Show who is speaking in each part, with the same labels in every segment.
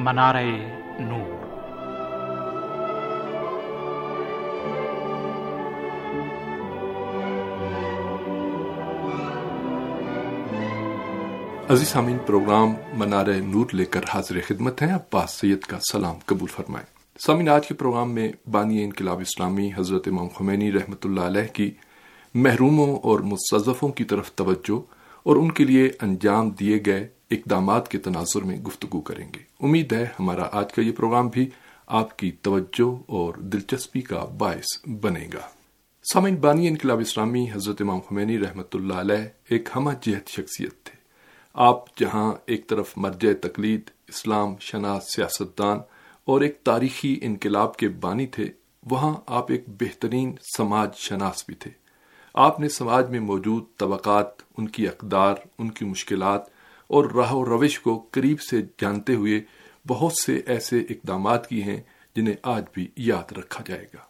Speaker 1: منارہ نور۔
Speaker 2: عزیز سامعین، پروگرام منارہ نور لے کر حاضر خدمت ہیں۔ عباس سید کا سلام قبول فرمائیں۔ سامعین، آج کے پروگرام میں بانی انقلاب اسلامی حضرت امام خمینی رحمۃ اللہ علیہ کی محروموں اور مستضعفوں کی طرف توجہ اور ان کے لیے انجام دیے گئے اقدامات کے تناظر میں گفتگو کریں گے۔ امید ہے ہمارا آج کا یہ پروگرام بھی آپ کی توجہ اور دلچسپی کا باعث بنے گا۔ سامعین، بانی انقلاب اسلامی حضرت امام خمینی رحمۃ اللہ علیہ ایک ہمہ جہت شخصیت تھے۔ آپ جہاں ایک طرف مرجع تقلید، اسلام شناس سیاستدان اور ایک تاریخی انقلاب کے بانی تھے، وہاں آپ ایک بہترین سماج شناس بھی تھے۔ آپ نے سماج میں موجود طبقات، ان کی اقدار، ان کی مشکلات اور راہ و روش کو قریب سے جانتے ہوئے بہت سے ایسے اقدامات کیے ہیں جنہیں آج بھی یاد رکھا جائے گا۔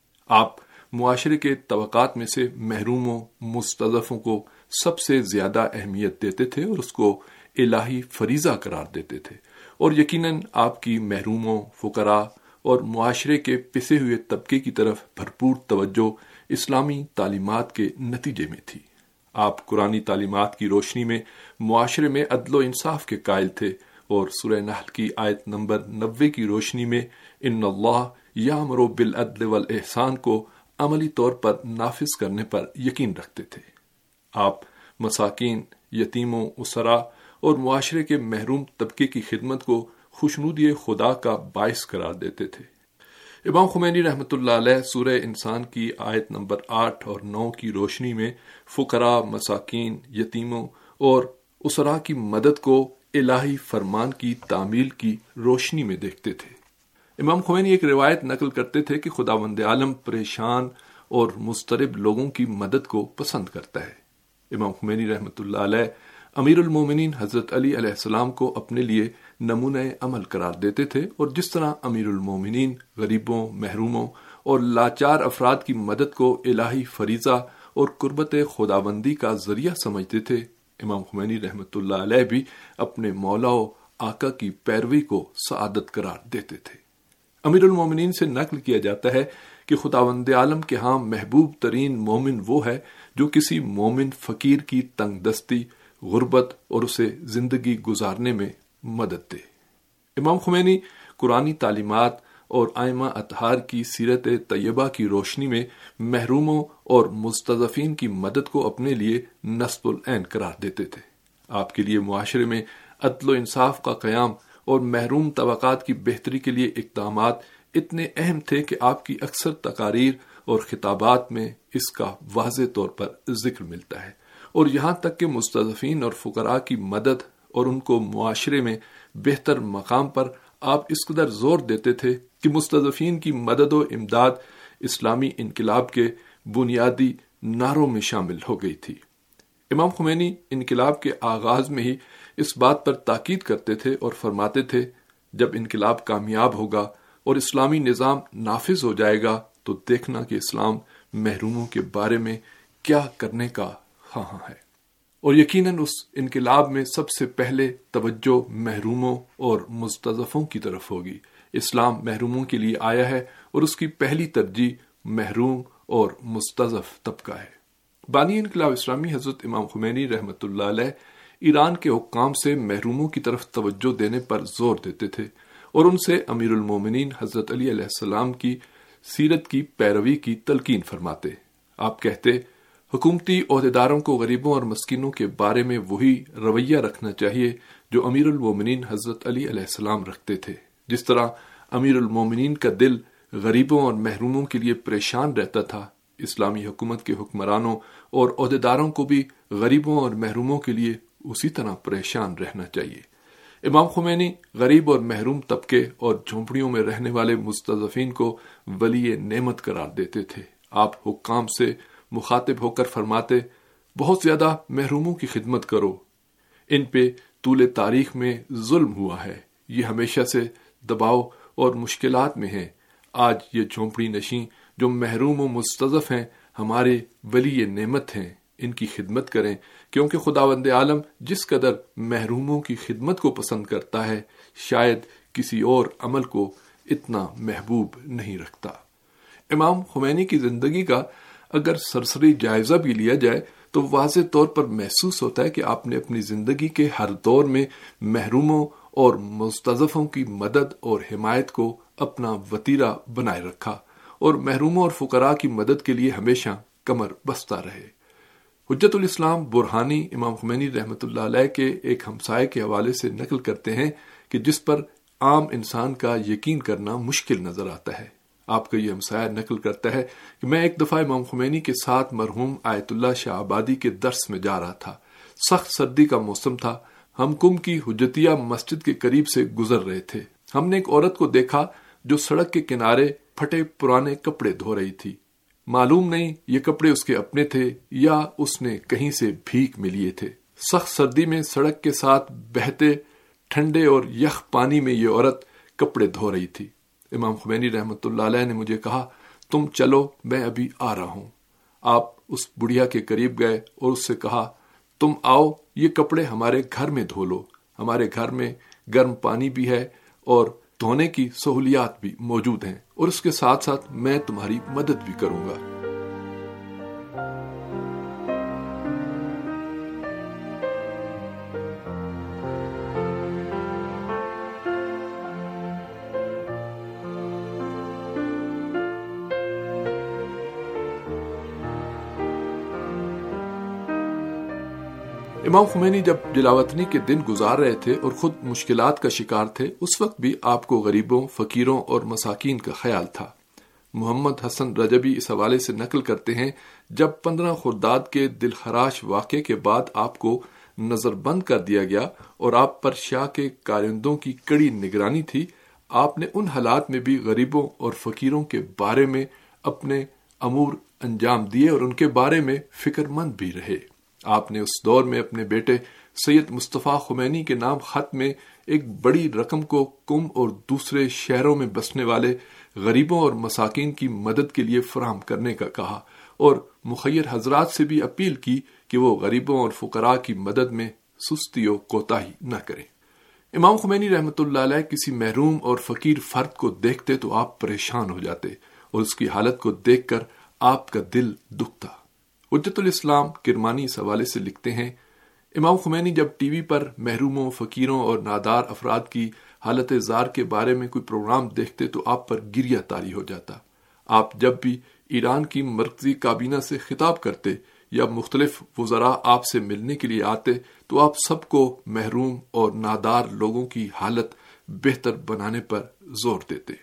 Speaker 2: آپ معاشرے کے طبقات میں سے محروموں، مستضعفوں کو سب سے زیادہ اہمیت دیتے تھے اور اس کو الہی فریضہ قرار دیتے تھے، اور یقیناً آپ کی محروموں، فقراء اور معاشرے کے پسے ہوئے طبقے کی طرف بھرپور توجہ اسلامی تعلیمات کے نتیجے میں تھی۔ آپ قرآنی تعلیمات کی روشنی میں معاشرے میں عدل و انصاف کے قائل تھے اور سورہ نحل کی آیت نمبر 90 کی روشنی میں ان اللہ یامر بالعدل والاحسان کو عملی طور پر نافذ کرنے پر یقین رکھتے تھے۔ آپ مساکین، یتیموں، اسراء اور معاشرے کے محروم طبقے کی خدمت کو خوشنودی خدا کا باعث قرار دیتے تھے۔ امام خمینی رحمۃ اللہ علیہ سورہ انسان کی آیت نمبر 8 اور 9 کی روشنی میں فقراء، مساکین، یتیموں اور اسراء کی مدد کو الہی فرمان کی تعمیل کی روشنی میں دیکھتے تھے۔ امام خمینی ایک روایت نقل کرتے تھے کہ خداوند عالم پریشان اور مضطرب لوگوں کی مدد کو پسند کرتا ہے۔ امام خمینی رحمۃ اللہ علیہ امیر المومنین حضرت علی علیہ السلام کو اپنے لیے نمونہ عمل قرار دیتے تھے، اور جس طرح امیر المومنین غریبوں، محروموں اور لاچار افراد کی مدد کو الہی فریضہ اور قربت خداوندی کا ذریعہ سمجھتے تھے، امام خمینی رحمۃ اللہ علیہ بھی اپنے مولا و آقا کی پیروی کو سعادت قرار دیتے تھے۔ امیر المومنین سے نقل کیا جاتا ہے کہ خداوند عالم کے ہاں محبوب ترین مومن وہ ہے جو کسی مومن فقیر کی تنگ دستی، غربت اور اسے زندگی گزارنے میں مدد دے۔ امام خمینی قرآنی تعلیمات اور ائمہ اطہار کی سیرت طیبہ کی روشنی میں محروموں اور مستضعفین کی مدد کو اپنے لیے نصب العین قرار دیتے تھے۔ آپ کے لیے معاشرے میں عدل و انصاف کا قیام اور محروم طبقات کی بہتری کے لیے اقدامات اتنے اہم تھے کہ آپ کی اکثر تقاریر اور خطابات میں اس کا واضح طور پر ذکر ملتا ہے، اور یہاں تک کہ مستضعفین اور فقراء کی مدد اور ان کو معاشرے میں بہتر مقام پر آپ اس قدر زور دیتے تھے کہ مستضعفین کی مدد و امداد اسلامی انقلاب کے بنیادی نعروں میں شامل ہو گئی تھی۔ امام خمینی انقلاب کے آغاز میں ہی اس بات پر تاکید کرتے تھے اور فرماتے تھے، جب انقلاب کامیاب ہوگا اور اسلامی نظام نافذ ہو جائے گا تو دیکھنا کہ اسلام محروموں کے بارے میں کیا کرنے کا خواہاں ہے، اور یقیناً اس انقلاب میں سب سے پہلے توجہ محروموں اور مستضعفوں کی طرف ہوگی۔ اسلام محروموں کے لیے آیا ہے اور اس کی پہلی ترجیح محروم اور مستضعف طبقہ ہے۔ بانی انقلاب اسلامی حضرت امام خمینی رحمۃ اللہ علیہ ایران کے حکام سے محروموں کی طرف توجہ دینے پر زور دیتے تھے اور ان سے امیر المومنین حضرت علی علیہ السلام کی سیرت کی پیروی کی تلقین فرماتے۔ آپ کہتے، حکومتی عہدیداروں کو غریبوں اور مسکینوں کے بارے میں وہی رویہ رکھنا چاہیے جو امیر المومنین حضرت علی علیہ السلام رکھتے تھے۔ جس طرح امیر المومنین کا دل غریبوں اور محروموں کے لیے پریشان رہتا تھا، اسلامی حکومت کے حکمرانوں اور عہدیداروں کو بھی غریبوں اور محروموں کے لیے اسی طرح پریشان رہنا چاہیے۔ امام خمینی غریب اور محروم طبقے اور جھونپڑیوں میں رہنے والے مستضعفین کو ولی نعمت قرار دیتے تھے۔ آپ حکام سے مخاطب ہو کر فرماتے، بہت زیادہ محروموں کی خدمت کرو، ان پہ طول تاریخ میں ظلم ہوا ہے، یہ ہمیشہ سے دباؤ اور مشکلات میں ہیں۔ آج یہ جھونپڑی نشین جو محروم و مستضعف ہیں ہمارے ولی نعمت ہیں، ان کی خدمت کریں، کیونکہ خداوند عالم جس قدر محروموں کی خدمت کو پسند کرتا ہے، شاید کسی اور عمل کو اتنا محبوب نہیں رکھتا۔ امام خمینی کی زندگی کا اگر سرسری جائزہ بھی لیا جائے تو واضح طور پر محسوس ہوتا ہے کہ آپ نے اپنی زندگی کے ہر دور میں محروموں اور مستضعفوں کی مدد اور حمایت کو اپنا وتیرہ بنائے رکھا اور محروموں اور فقراء کی مدد کے لیے ہمیشہ کمر بستہ رہے۔ حجت الاسلام برہانی امام خمینی رحمۃ اللہ علیہ کے ایک ہمسائے کے حوالے سے نقل کرتے ہیں کہ جس پر عام انسان کا یقین کرنا مشکل نظر آتا ہے۔ آپ کا یہ ہمسایہ نقل کرتا ہے کہ میں ایک دفعہ امام خمینی کے ساتھ مرحوم آیت اللہ شاہ آبادی کے درس میں جا رہا تھا۔ سخت سردی کا موسم تھا۔ ہم کم کی حجتیہ مسجد کے قریب سے گزر رہے تھے۔ ہم نے ایک عورت کو دیکھا جو سڑک کے کنارے پھٹے پرانے کپڑے دھو رہی تھی۔ معلوم نہیں یہ کپڑے اس کے اپنے تھے یا اس نے کہیں سے بھیک میں لیے تھے۔ سخت سردی میں سڑک کے ساتھ بہتے ٹھنڈے اور یخ پانی میں یہ عورت کپڑے دھو رہی تھی۔ امام خمینی رحمۃ اللہ علیہ نے مجھے کہا، تم چلو، میں ابھی آ رہا ہوں۔ آپ اس بڑھیا کے قریب گئے اور اس سے کہا، تم آؤ، یہ کپڑے ہمارے گھر میں دھو لو۔ ہمارے گھر میں گرم پانی بھی ہے اور دھونے کی سہولیات بھی موجود ہیں، اور اس کے ساتھ ساتھ میں تمہاری مدد بھی کروں گا۔ امام خمینی جب جلاوطنی کے دن گزار رہے تھے اور خود مشکلات کا شکار تھے، اس وقت بھی آپ کو غریبوں، فقیروں اور مساکین کا خیال تھا۔ محمد حسن رجبی اس حوالے سے نقل کرتے ہیں، جب 15 خرداد کے دلخراش واقعے کے بعد آپ کو نظر بند کر دیا گیا اور آپ پر شاہ کے کارندوں کی کڑی نگرانی تھی، آپ نے ان حالات میں بھی غریبوں اور فقیروں کے بارے میں اپنے امور انجام دیے اور ان کے بارے میں فکر مند بھی رہے۔ آپ نے اس دور میں اپنے بیٹے سید مصطفیٰ خمینی کے نام خط میں ایک بڑی رقم کو قم اور دوسرے شہروں میں بسنے والے غریبوں اور مساکین کی مدد کے لیے فراہم کرنے کا کہا اور مخیر حضرات سے بھی اپیل کی کہ وہ غریبوں اور فقراء کی مدد میں سستی و کوتاہی نہ کریں۔ امام خمینی رحمۃ اللہ علیہ کسی محروم اور فقیر فرد کو دیکھتے تو آپ پریشان ہو جاتے اور اس کی حالت کو دیکھ کر آپ کا دل دکھتا۔ حجت الاسلام کرمانی اس حوالے سے لکھتے ہیں، امام خمینی جب ٹی وی پر محروموں، فقیروں اور نادار افراد کی حالت زار کے بارے میں کوئی پروگرام دیکھتے تو آپ پر گریہ طاری ہو جاتا۔ آپ جب بھی ایران کی مرکزی کابینہ سے خطاب کرتے یا مختلف وزراء آپ سے ملنے کے لیے آتے تو آپ سب کو محروم اور نادار لوگوں کی حالت بہتر بنانے پر زور دیتے۔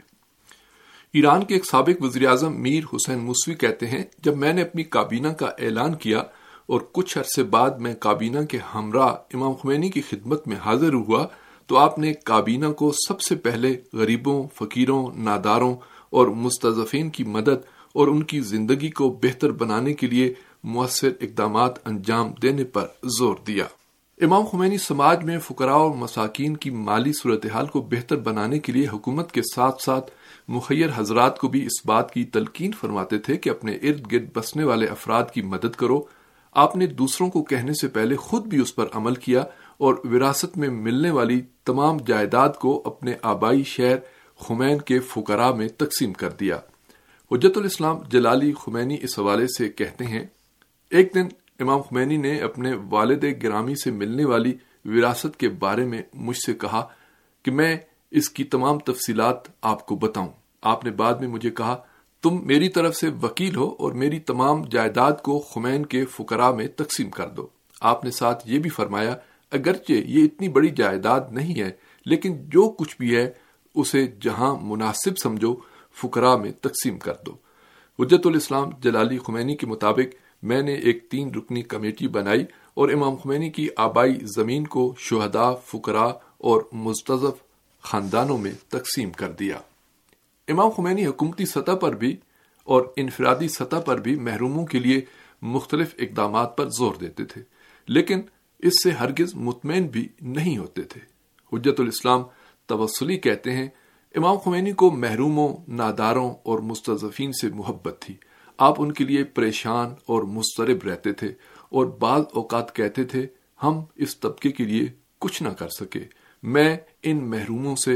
Speaker 2: ایران کے ایک سابق وزیر اعظم میر حسین موسوی کہتے ہیں، جب میں نے اپنی کابینہ کا اعلان کیا اور کچھ عرصے بعد میں کابینہ کے ہمراہ امام خمینی کی خدمت میں حاضر ہوا تو آپ نے کابینہ کو سب سے پہلے غریبوں، فقیروں، ناداروں اور مستضعفین کی مدد اور ان کی زندگی کو بہتر بنانے کے لیے مؤثر اقدامات انجام دینے پر زور دیا۔ امام خمینی سماج میں فقراء اور مساکین کی مالی صورتحال کو بہتر بنانے کے لیے حکومت کے ساتھ ساتھ مخیر حضرات کو بھی اس بات کی تلقین فرماتے تھے کہ اپنے ارد گرد بسنے والے افراد کی مدد کرو۔ آپ نے دوسروں کو کہنے سے پہلے خود بھی اس پر عمل کیا اور وراثت میں ملنے والی تمام جائیداد کو اپنے آبائی شہر خمین کے فقراء میں تقسیم کر دیا۔ حجت الاسلام جلالی خمینی اس حوالے سے کہتے ہیں، ایک دن امام خمینی نے اپنے والد گرامی سے ملنے والی وراثت کے بارے میں مجھ سے کہا کہ میں اس کی تمام تفصیلات آپ کو بتاؤں۔ آپ نے بعد میں مجھے کہا، تم میری طرف سے وکیل ہو اور میری تمام جائیداد کو خمین کے فقراء میں تقسیم کر دو۔ آپ نے ساتھ یہ بھی فرمایا، اگرچہ یہ اتنی بڑی جائیداد نہیں ہے لیکن جو کچھ بھی ہے اسے جہاں مناسب سمجھو فقراء میں تقسیم کر دو۔ حجت الاسلام جلالی خمینی کے مطابق میں نے ایک 3 رکنی کمیٹی بنائی اور امام خمینی کی آبائی زمین کو شہداء، فقراء اور مستضعف خاندانوں میں تقسیم کر دیا۔ امام خمینی حکومتی سطح پر بھی اور انفرادی سطح پر بھی محروموں کے لیے مختلف اقدامات پر زور دیتے تھے، لیکن اس سے ہرگز مطمئن بھی نہیں ہوتے تھے۔ حجت الاسلام توسلی کہتے ہیں، امام خمینی کو محروموں، ناداروں اور مستضعفین سے محبت تھی۔ آپ ان کے لیے پریشان اور مضطرب رہتے تھے اور بعض اوقات کہتے تھے، ہم اس طبقے کے لیے کچھ نہ کر سکے، میں ان محروموں سے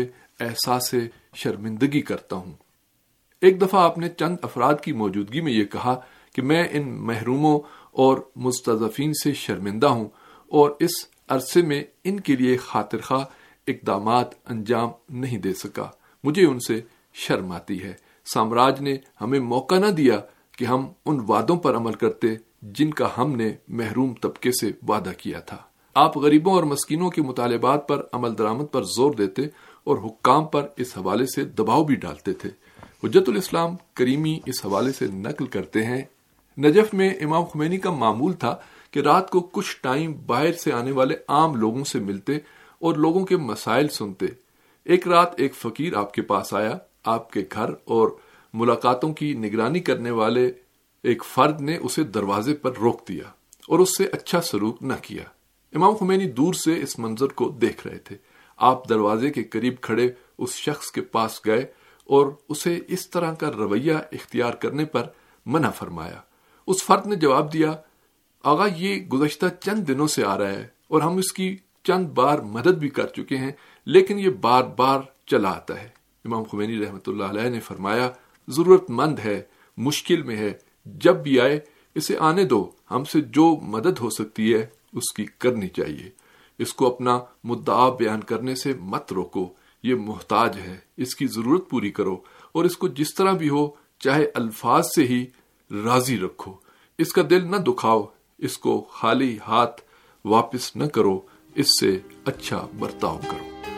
Speaker 2: احساس شرمندگی کرتا ہوں۔ ایک دفعہ آپ نے چند افراد کی موجودگی میں یہ کہا کہ میں ان محروموں اور مستضعفین سے شرمندہ ہوں اور اس عرصے میں ان کے لیے خاطر خواہ اقدامات انجام نہیں دے سکا۔ مجھے ان سے شرم آتی ہے۔ سامراج نے ہمیں موقع نہ دیا کہ ہم ان وعدوں پر عمل کرتے جن کا ہم نے محروم طبقے سے وعدہ کیا تھا۔ آپ غریبوں اور مسکینوں کے مطالبات پر عمل درآمد پر زور دیتے اور حکام پر اس حوالے سے دباؤ بھی ڈالتے تھے۔ حجت الاسلام کریمی اس حوالے سے نقل کرتے ہیں، نجف میں امام خمینی کا معمول تھا کہ رات کو کچھ ٹائم باہر سے آنے والے عام لوگوں سے ملتے اور لوگوں کے مسائل سنتے۔ ایک رات ایک فقیر آپ کے پاس آیا۔ آپ کے گھر اور ملاقاتوں کی نگرانی کرنے والے ایک فرد نے اسے دروازے پر روک دیا اور اس سے اچھا سلوک نہ کیا۔ امام خمینی دور سے اس منظر کو دیکھ رہے تھے۔ آپ دروازے کے قریب کھڑے اس شخص کے پاس گئے اور اسے اس طرح کا رویہ اختیار کرنے پر منع فرمایا۔ اس فرد نے جواب دیا، آغا یہ گزشتہ چند دنوں سے آ رہا ہے اور ہم اس کی چند بار مدد بھی کر چکے ہیں، لیکن یہ بار بار چلا آتا ہے۔ امام خمینی رحمۃ اللہ علیہ نے فرمایا، ضرورت مند ہے، مشکل میں ہے، جب بھی آئے اسے آنے دو، ہم سے جو مدد ہو سکتی ہے اس کی کرنی چاہیے۔ اس کو اپنا مدعا بیان کرنے سے مت روکو، یہ محتاج ہے، اس کی ضرورت پوری کرو اور اس کو جس طرح بھی ہو چاہے الفاظ سے ہی راضی رکھو، اس کا دل نہ دکھاؤ، اس کو خالی ہاتھ واپس نہ کرو، اس سے اچھا برتاؤ کرو۔